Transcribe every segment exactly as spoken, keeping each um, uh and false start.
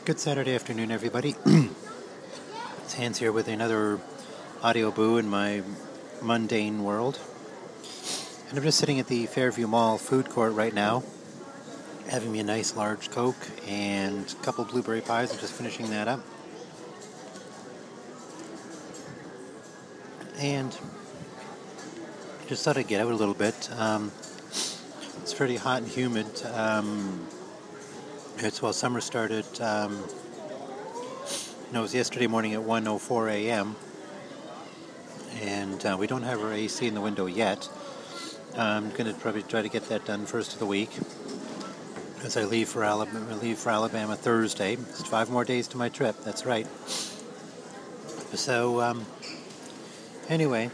Good Saturday afternoon, everybody. It's Hans here with another audio boo in my mundane world. And I'm just sitting at the Fairview Mall food court right now, having me a nice large Coke and a couple blueberry pies. I'm just finishing that up. And just thought I'd get out a little bit. Um, it's pretty hot and humid. Um, it's well, summer started. Um, No, it was yesterday morning at one oh four a.m. and uh, we don't have our A C in the window yet. I'm going to probably try to get that done first of the week as I leave for Alabama, leave for Alabama Thursday. It's five more days to my trip, that's right. So, um, anyway,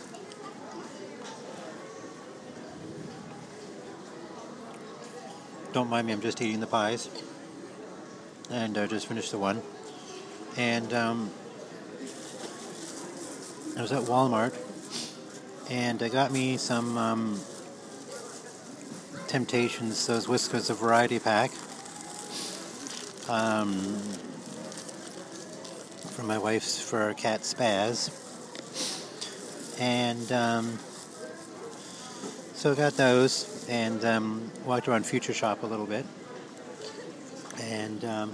don't mind me, I'm just eating the pies, and I uh, just finished the one. And um, I was at Walmart, and I got me some um, Temptations, those Whiskers of Variety Pack, um, for my wife's, for our cat Spaz. And um, so I got those, and um, walked around Future Shop a little bit. And um,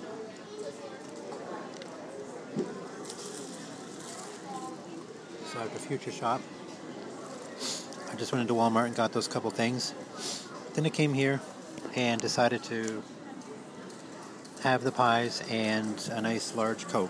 so after Future Shop, I just went into Walmart and got those couple things. Then I came here and decided to have the pies and a nice large Coke.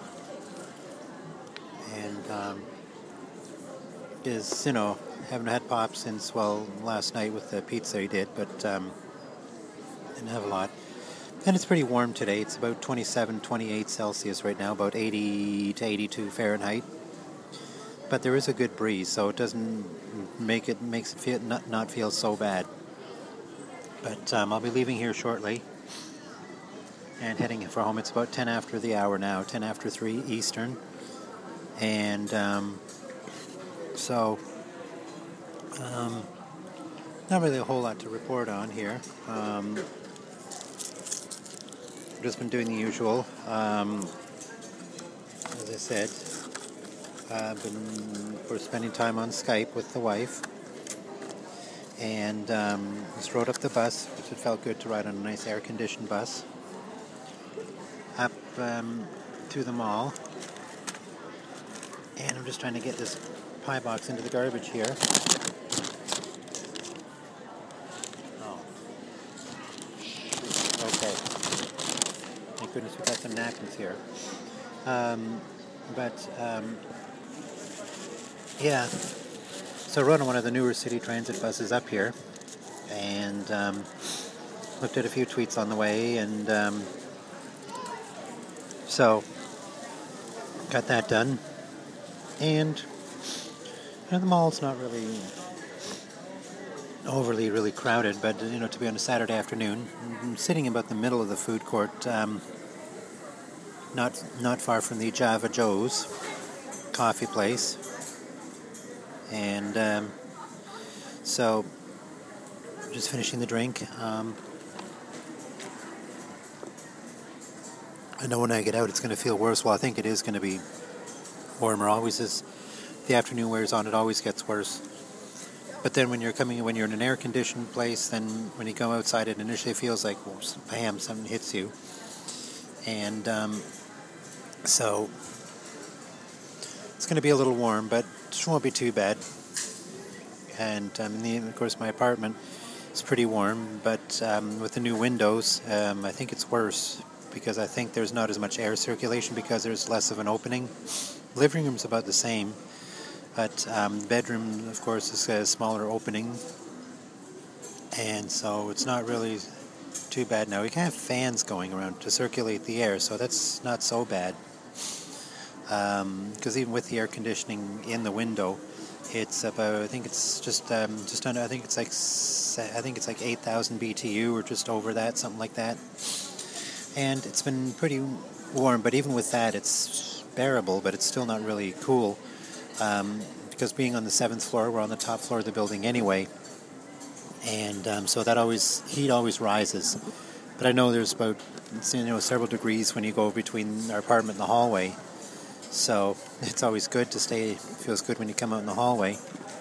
And um, is, you know, haven't had pop since, well, last night with the pizza he did, but um, didn't have a lot. And it's pretty warm today. It's about twenty-seven, twenty-eight Celsius right now, about eighty to eighty-two Fahrenheit. But there is a good breeze, so it doesn't make it makes it feel not, not feel so bad. But um, I'll be leaving here shortly and heading for home. It's about ten after the hour now, ten after three Eastern. And um, so, um, not really a whole lot to report on here. Um, I've just been doing the usual. Um, as I said, I've been for spending time on Skype with the wife. And um, just rode up the bus, which it felt good to ride on a nice air-conditioned bus, up um, to the mall. And I'm just trying to get this pie box into the garbage here. Oh. Okay. Thank goodness we got some napkins here. Um, but, um, yeah. So I rode on one of the newer city transit buses up here, and um, looked at a few tweets on the way, and um, so got that done. And you know, the mall's not really overly, really crowded, but you know, to be on a Saturday afternoon, I'm sitting about the middle of the food court, um, not not far from the Java Joe's coffee place. And um, so, just finishing the drink. Um, I know when I get out it's going to feel worse. Well, I think it is going to be warmer. Always as the afternoon wears on, it always gets worse. But then when you're coming, when you're in an air-conditioned place, then when you go outside, it initially feels like, well, bam, something hits you. And um, so, it's going to be a little warm, but it won't be too bad. And um, the, of course, my apartment is pretty warm, but um, with the new windows, um, I think it's worse because I think there's not as much air circulation because there's less of an opening. Living room's about the same, but um, bedroom, of course, is a smaller opening, and so it's not really too bad now. We can have fans going around to circulate the air, so that's not so bad. Because um, even with the air conditioning in the window, it's about, I think it's just um, just under, I think it's like I think it's like eight thousand B T U or just over that, something like that. And it's been pretty warm, but even with that, it's bearable, but it's still not really cool. Um, because being on the seventh floor, we're on the top floor of the building anyway, and um, so that always heat always rises But I know there's about you know several degrees when you go between our apartment and the hallway. So it's always good to stay. It feels good when you come out in the hallway.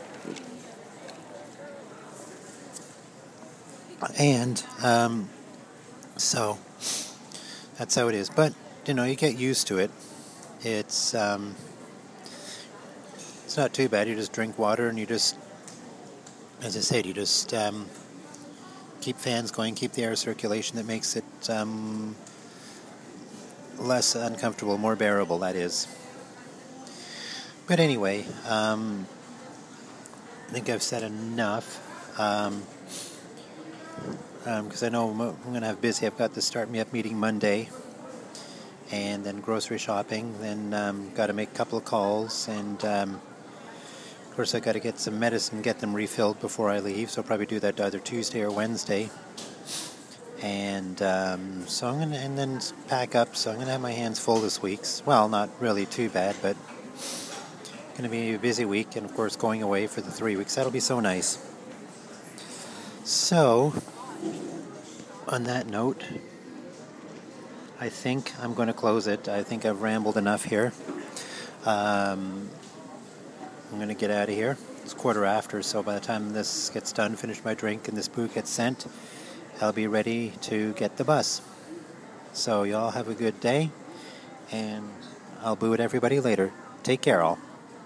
And um, so that's how it is. But you know, you get used to it. It's um, it's not too bad. You just drink water and you just, as I said, you just um, keep fans going, keep the air circulation. That makes it um, less uncomfortable, more bearable. That is. But anyway, um, I think I've said enough. Um, because um, I know I'm going to have busy. I've got the Start Me Up meeting Monday, and then grocery shopping. Then um, got to make a couple of calls, and um, of course I got to get some medicine, get them refilled before I leave. So I'll probably do that either Tuesday or Wednesday. And um, so I'm gonna, and then pack up. So I'm gonna have my hands full this week. Well, not really too bad, but going to be a busy week, and of course going away for the three weeks. That'll be so nice. So, on that note, I think I'm going to close it. I think I've rambled enough here. Um, I'm going to get out of here. It's quarter after, so by the time this gets done, finish my drink, and this boot gets sent, I'll be ready to get the bus. So y'all have a good day, and I'll boo at everybody later. Take care, all.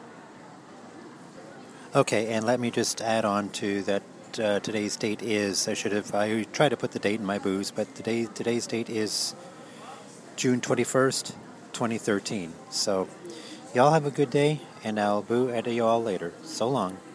Okay, and let me just add on to that. Uh, today's date is, I should have, I tried to put the date in my booze, but today, today's date is June twenty-first, twenty thirteen. So, y'all have a good day, and I'll boo at you all later. So long.